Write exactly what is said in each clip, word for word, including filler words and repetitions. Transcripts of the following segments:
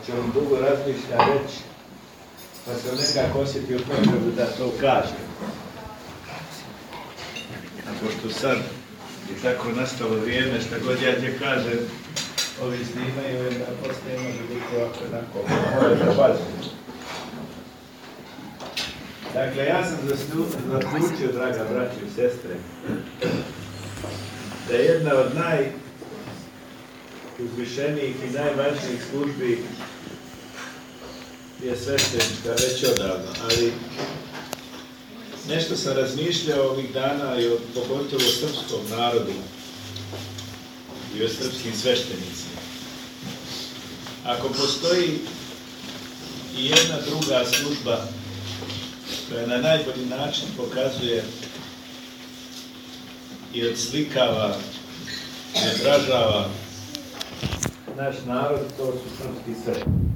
će on dugo razmišlja reći, pa sam nekako osjetio potrebu da to kažem. A pošto sad je tako nastalo vrijeme, šta god ja će kažem, ovi snimaju, jer da poslije može biti ovako jednako, mora da bazim. Dakle, ja sam zaključio, draga braći i sestre, da je jedna od najuzvišenijih i najvažnijih službi je sveštenička već odavno, ali nešto sam razmišljao ovih dana i o, pogotovo o srpskom narodu i o srpskim sveštenicima. Ako postoji i jedna druga služba koja na najbolji način pokazuje i odslikava i odražava naš narod, to su srpski sveštenici.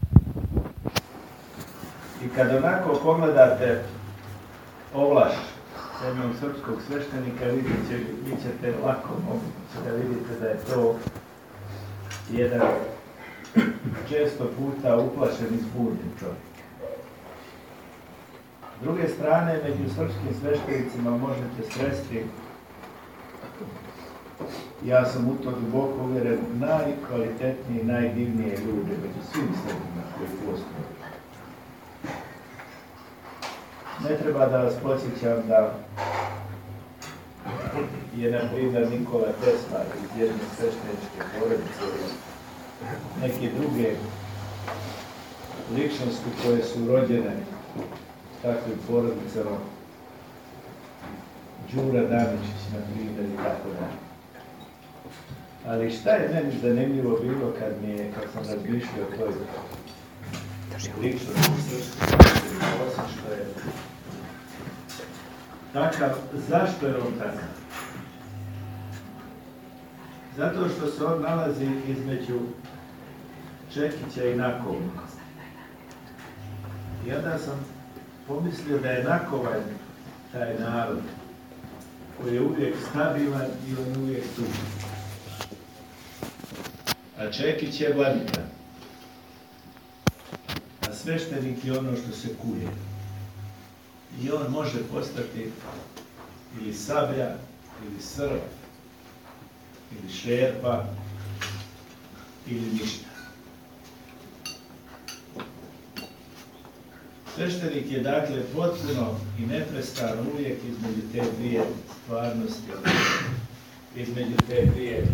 I kad onako pogledate ovlaš jednog srpskog sveštenika, vidite, vi ćete lako moguće da vidite da je to jedan često puta uplašen i zbunjen čovjek. S druge strane, među srpskim sveštenicima možete sresti, ja sam u to duboko uvjeren, najkvalitetnije i najdivnije ljude među svim Srbima koji postoje. Ne treba da vas podsjećam da je, na primjer, Nikola Tesla iz jedne svešteničke porodice ili neke druge ličnosti koje su rođene takvim porodicama, Đura Damičić, na primjer, i tako da. Ali šta je meni zanimljivo bilo kad, mi je, kad sam razmišljao o toj ličnosti srpske, osim što je takav, zašto je on takav? Zato što se on nalazi između Čekića i Nakovnog. I onda sam pomislio da je Nakovan taj narod koji je uvijek stabilan i on je uvijek tu. A Čekić je vladika. A sveštenik je ono što se kuje. I on može postati ili sablja, ili srp, ili šerpa, ili ništa. Sveštenik je dakle potpuno i neprestano uvijek između te dvije stvarnosti, između te dvije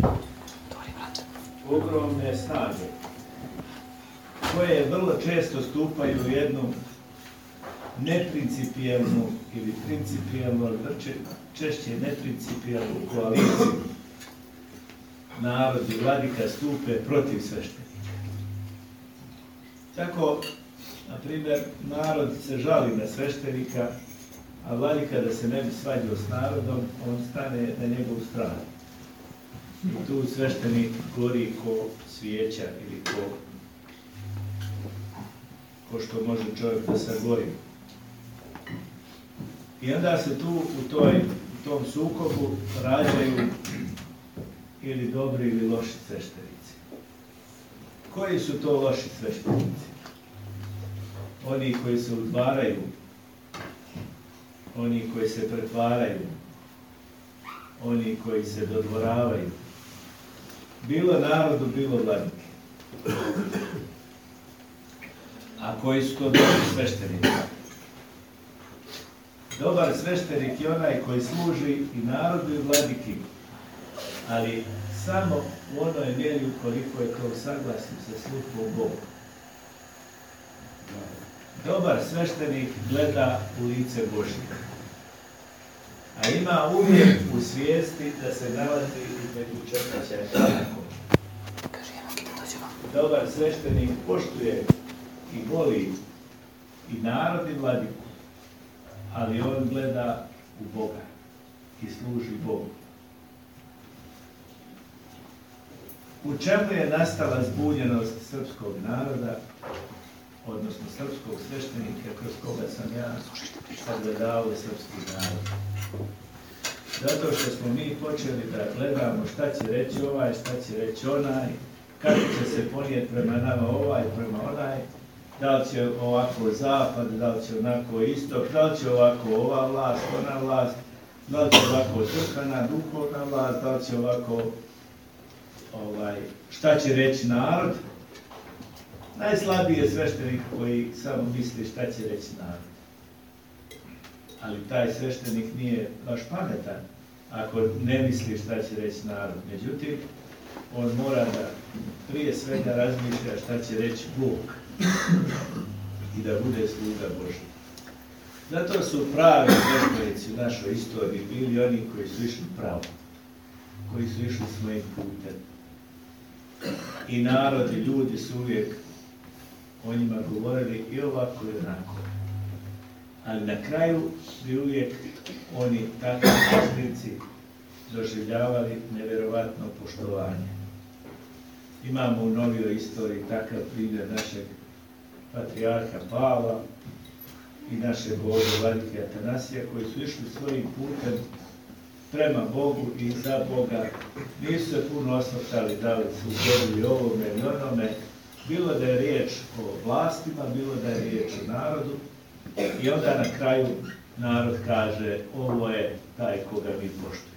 ogromne snage, koje vrlo često stupaju u jednu neprincipijelnu ili principijelnu, ali češće neprincipijelnu koaliciju. Narod i vladika stupe protiv sveštenika. Tako, na primjer, narod se žali na sveštenika, a vladika da se ne bi svađao s narodom, on stane na njegovu stranu. I tu sveštenik gori ko svijeća ili ko, ko što može čovjek da sagori. I onda se tu u, toj, u tom sukobu rađaju ili dobri ili loši sveštenici. Koji su to loši sveštenici? Oni koji se udvaraju, oni koji se pretvaraju, oni koji se dodvoravaju. Bilo narodu, bilo vladike. A koji su to dobri sveštenici? Dobar sveštenik je onaj koji služi i narodu i vladiki, ali samo u onoj mjeri ukoliko je to saglasno sa službom Boga. Dobar sveštenik gleda u lice Božje, a ima uvijek u svijesti da se nalazi između Čekića i Nakovnog. Dobar sveštenik poštuje i voli i narod i vladiku, ali on gleda u Boga i služi Bogu. U čemu je nastala zbunjenost srpskog naroda, odnosno srpskog sveštenika kroz koga sam ja sagledao srpski narod? Zato što smo mi počeli da gledamo šta će reći ovaj, šta će reći onaj, kako će se ponijeti prema nama ovaj, prema onaj, da li će ovako zapad, da li će onako istok, da li će ovako ova vlast, ona vlast, da li će ovako crkvena, duhovna vlast, da li će ovako, ovaj, šta će reći narod. Najslabiji je sveštenik koji samo misli šta će reći narod. Ali taj sveštenik nije baš pametan ako ne misli šta će reći narod. Međutim, on mora da prije svega razmišlja šta će reći Bog i da bude sluga Božji. Zato su pravi sveštenici u našoj istoriji bili oni koji su išli pravo, koji su išli svojim putem. I narod i ljudi su uvijek o njima govorili i ovako i onako. Ali na kraju bi uvijek oni takvi sveštenici doživljavali nevjerovatno poštovanje. Imamo u novijoj istoriji takav primjer našeg patrijarha Pavla i našeg ovdje vladike Atanasija, koji su išli svojim putem prema Bogu i za Boga. Nisu se puno osvrtali da li su ugodili ovome ili onome, bilo da je riječ o vlastima, bilo da je riječ o narodu. I onda na kraju narod kaže, ovo je taj koga mi poštujemo.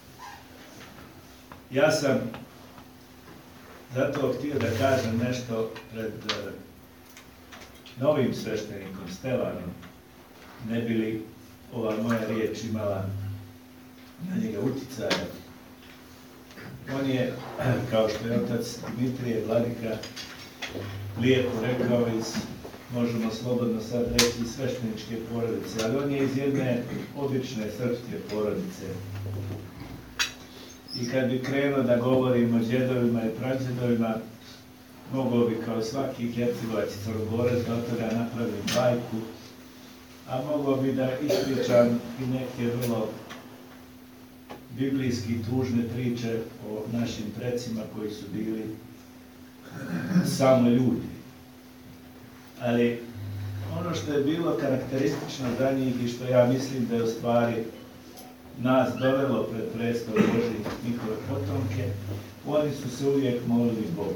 Ja sam zato htio da kažem nešto pred uh, novim sveštenikom Stevanom, ne bi li ova moja riječ imala na njega uticaja. On je, kao što je otac Dimitrije Vladika lijepo rekao, iz, možemo slobodno sad reći, svešteničke porodice, ali on je iz jedne obične srpske porodice. I kad bi krenuo da govorim o djedovima i prađedovima, mogao bi kao svaki Hercegovac i Crnogorac da od toga napravim bajku, a mogao bi da ispričam i neke vrlo biblijski tužne priče o našim precima koji su bili samo ljudi. Ali ono što je bilo karakteristično za njih i što ja mislim da je u stvari nas dovelo pred prestol Božji, njihove potomke, oni su se uvijek molili Bogu.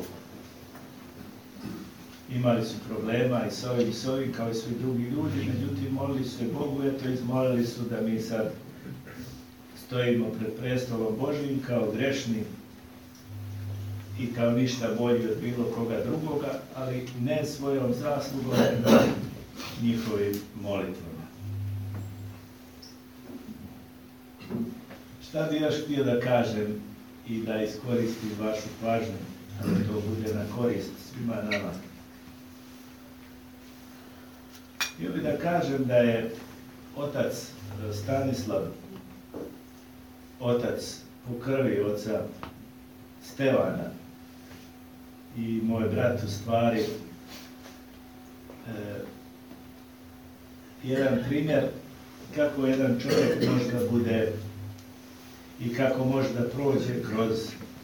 Imali su problema i s ovim i s ovim, kao i svi drugi ljudi, međutim molili su se Bogu, eto izmolili su da mi sad stojimo pred prestolom Božjim kao grešni i kao ništa bolji od bilo koga drugoga, ali ne svojom zaslugom, nego njihovim molitvama. Šta bi još htio da kažem i da iskoristim vašu pažnju, da to bude na korist svima nama. Htio bih da kažem da je otac Stanislav, otac po krvi oca Stevana i moj brat u stvari eh, jedan primjer kako jedan čovjek može da bude i kako može da prođe kroz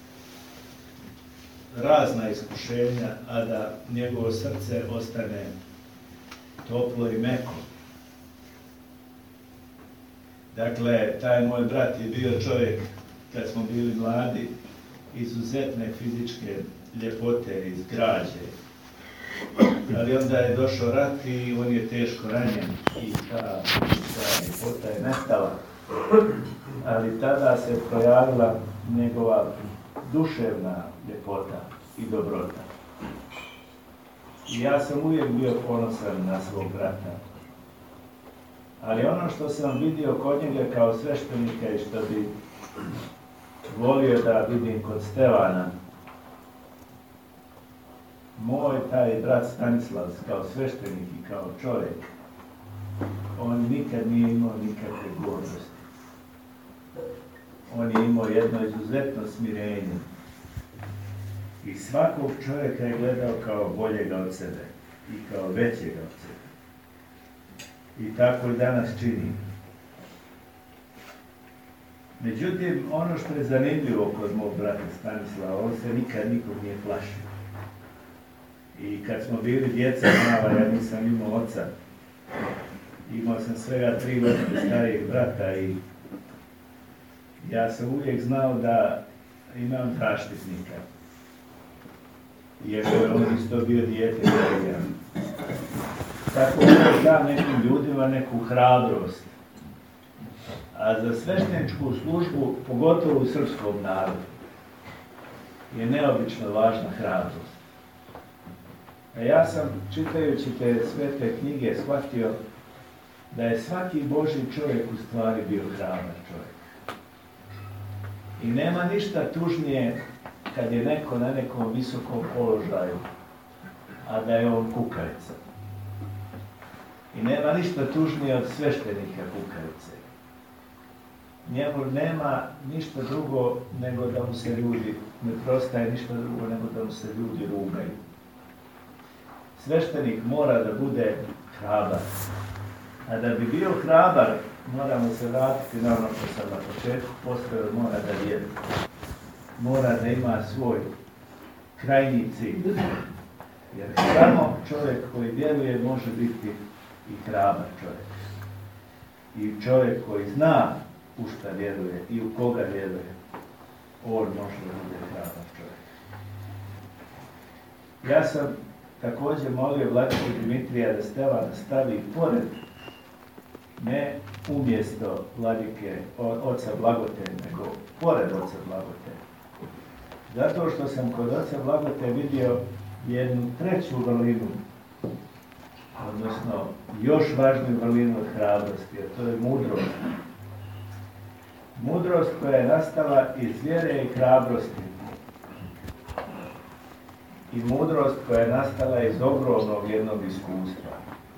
razna iskušenja, a da njegovo srce ostane toplo i meko. Dakle, taj moj brat je bio čovjek, kad smo bili mladi, izuzetne fizičke ljepote iz građe. Ali onda je došao rat i on je teško ranjen i ta, ta ljepota je nestala. Ali tada se projavila njegova duševna ljepota i dobrota. I ja sam uvijek bio ponosan na svog brata. Ali ono što sam vidio kod njega kao sveštenika i što bi volio da vidim kod Stevana, moj taj brat Stanislav kao sveštenik i kao čovjek, on nikad nije imao nikakve gordosti. On je imao jedno izuzetno smirenje i svakog čovjeka je gledao kao boljega od sebe i kao većega od sebe. I tako i danas čini. Međutim, ono što je zanimljivo kod mog brata Stanislava, on se nikad nikog nije plašio. I kad smo bili djeca mala, ja nisam imao oca. Imao sam svega tri godine starijeg brata i ja sam uvijek znao da imam zaštitnika. jer je on isto bio dijete Marija. Tako on da nekim ljudima neku hrabrost. A za svešteničku službu, pogotovo u srpskom narodu, je neobično važna hrabrost. A ja sam, čitajući te svete knjige, shvatio da je svaki Božji čovjek u stvari bio hrabar čovjek. I nema ništa tužnije kad je neko na nekom visokom položaju, a da je on kukavica. I nema ništa tužnije od sveštenika kukavice. Njemu nema ništa drugo nego da mu se ljudi, ne prostaje ništa drugo nego da mu se ljudi rugaju. Sveštenik mora da bude hrabar. A da bi bio hrabar, moramo se vratiti na ono što sam na početku postavio, mora da vjeruje. Mora da ima svoj krajnji cilj. Jer samo čovjek koji vjeruje može biti i hrabar čovjek. I čovjek koji zna u šta vjeruje i u koga vjeruje, on može da bude hrabar čovjek. Ja sam također molio vladiku Dimitrija da Stevana stavi pored, ne umjesto vladike oca Blagote, nego pored oca Blagote. Zato što sam kod oca Blagote vidio jednu treću vrlinu, odnosno još važniju vrlinu od hrabrosti, a to je mudrost. Mudrost koja je nastala iz vjere i hrabrosti. I mudrost koja je nastala iz ogromnog jednog iskustva.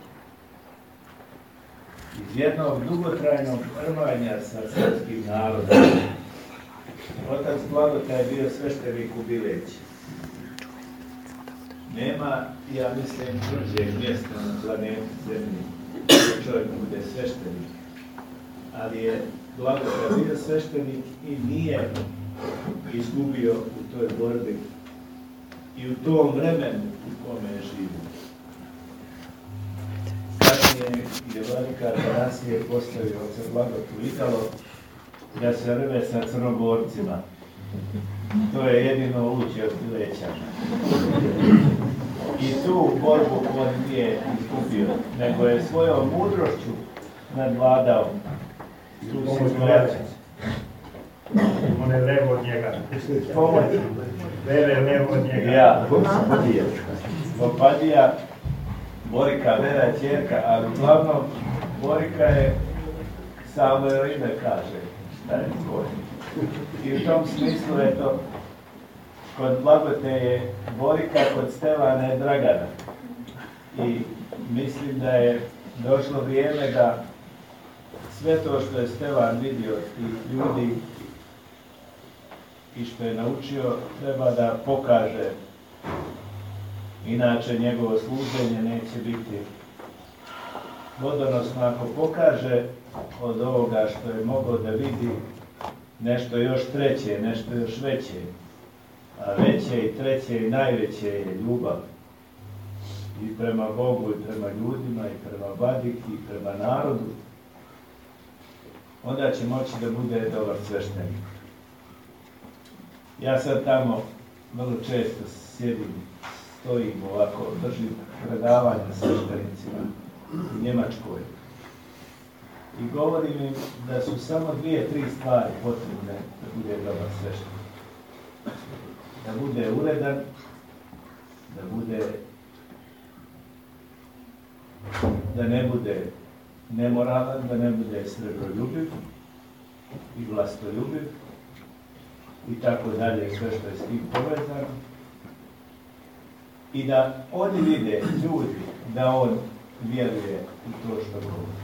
Iz jednog dugotrajnog rvanja sa srpskim narodom. Otac Blagota je bio sveštenik u Bileći. Nema, ja mislim, tvrđeg mjesta na planetu Zemlji da čovjek bude sveštenik. Ali je Blagota bio sveštenik i nije izgubio u toj borbi i u tom vremenu u kome je živio. Kasnije je vladika Atanasije postavio oca Blagotu Italo da se rve sa Crnogorcima. To je jedino luđe od Bilećana. I tu borbu on nije izgubio, nego je svojom mudrošću nadvladao tu situaciju. On je levo od njega. Pomoć. Vere levo od njega. Ja, Vopadija, Borika, Vera je ćerka, ali uglavnom Borika je samo ime kaže šta je tvoj. I u tom smislu je to, kod Blagote je Borika, kod Stevana je Dragana. I mislim da je došlo vrijeme da sve to što je Stevan vidio od tih ljudi i što je naučio, treba da pokaže. Inače, njegovo služenje neće biti vodonosno ako pokaže od ovoga što je mogao da vidi nešto još treće, nešto još veće. A veće i treće i najveće je ljubav. I prema Bogu, i prema ljudima, i prema vladiki, i prema narodu. Onda će moći da bude dobar sveštenik. Ja sad tamo vrlo često sjedim, stojim ovako, držim predavanja sveštenicima u Njemačkoj. I govorim im da su samo dvije, tri stvari potrebne da bude dobar sveštenik. Da bude uredan, da bude, da ne bude nemoralan, da ne bude srebroljubiv i vlastoljubiv i tako dalje, sve što je s tim povezano. I da oni vide, ljudi, da on vjeruje u to što govori.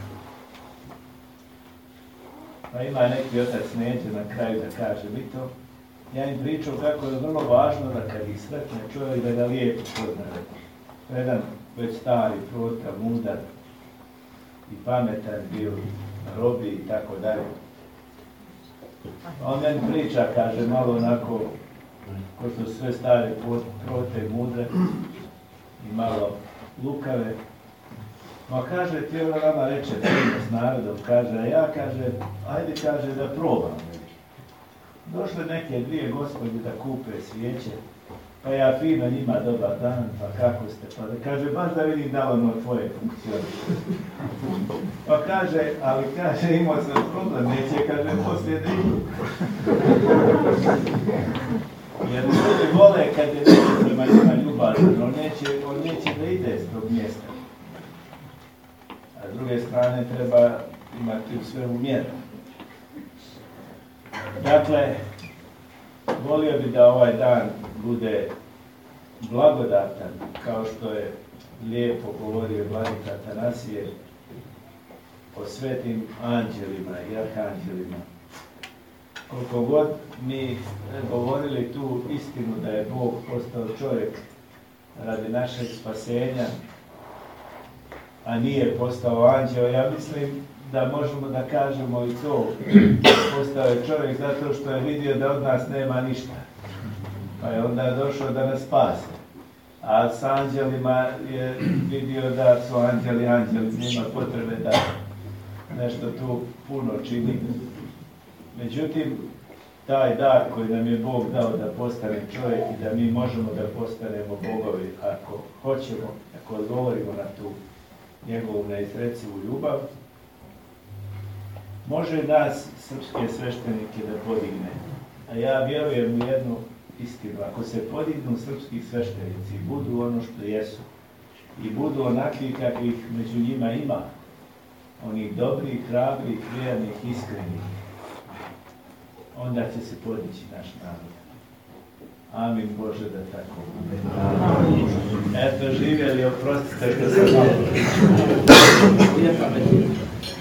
Pa ima neki otac Neđe na kraju da kaže mi to. Ja im pričao kako je vrlo važno da kad ih sretne čovjek da ga lijepo poznaje. Jedan već stari, protka, mudar i pametan bio na robi i tako dalje. On meni priča, kaže, malo onako, ko što sve stare prote, mudre i malo lukave. Ma kaže, ti ovo nama reče s narodom, kaže, a ja kaže, ajde kaže da probam. Došle neke dvije gospođe da kupe svijeće Pa ja fino njima, dobar dan, pa kako ste? Pa da kaže, baš da vidim da ono tvoje funkcioniše. Pa kaže, ali kaže, imao sam problem, neće, kaže, poslije da idu. Jer ljudi vole kad je neko prema njima ljubazan, on neće, on neće da ide s tog mjesta. A s druge strane treba imati u svemu mjeru. Dakle, volio bi da ovaj dan bude blagodatan, kao što je lijepo govorio vladika Atanasije o svetim anđelima i arhanđelima. Koliko god mi govorili tu istinu da je Bog postao čovjek radi našeg spasenja, a nije postao anđeo, ja mislim da možemo da kažemo i to, postao je čovjek zato što je vidio da od nas nema ništa. Pa je onda došao da nas spase. A s anđelima je vidio da su anđeli anđeli, nema potrebe da nešto tu puno čini. Međutim, taj dar koji nam je Bog dao da postane čovjek i da mi možemo da postanemo bogovi ako hoćemo, ako odgovorimo na tu njegovu neizrecivu ljubav, može nas, srpske sveštenike, da podigne. A ja vjerujem u jednu istinu. Ako se podignu srpski sveštenici i budu ono što jesu i budu onakvi kakvih među njima ima, onih dobrih, hrabrih, vjernih, iskrenih, onda će se podići naš narod. Amin Bože da tako bude. Eto, živjeli, oprostite što sam malo.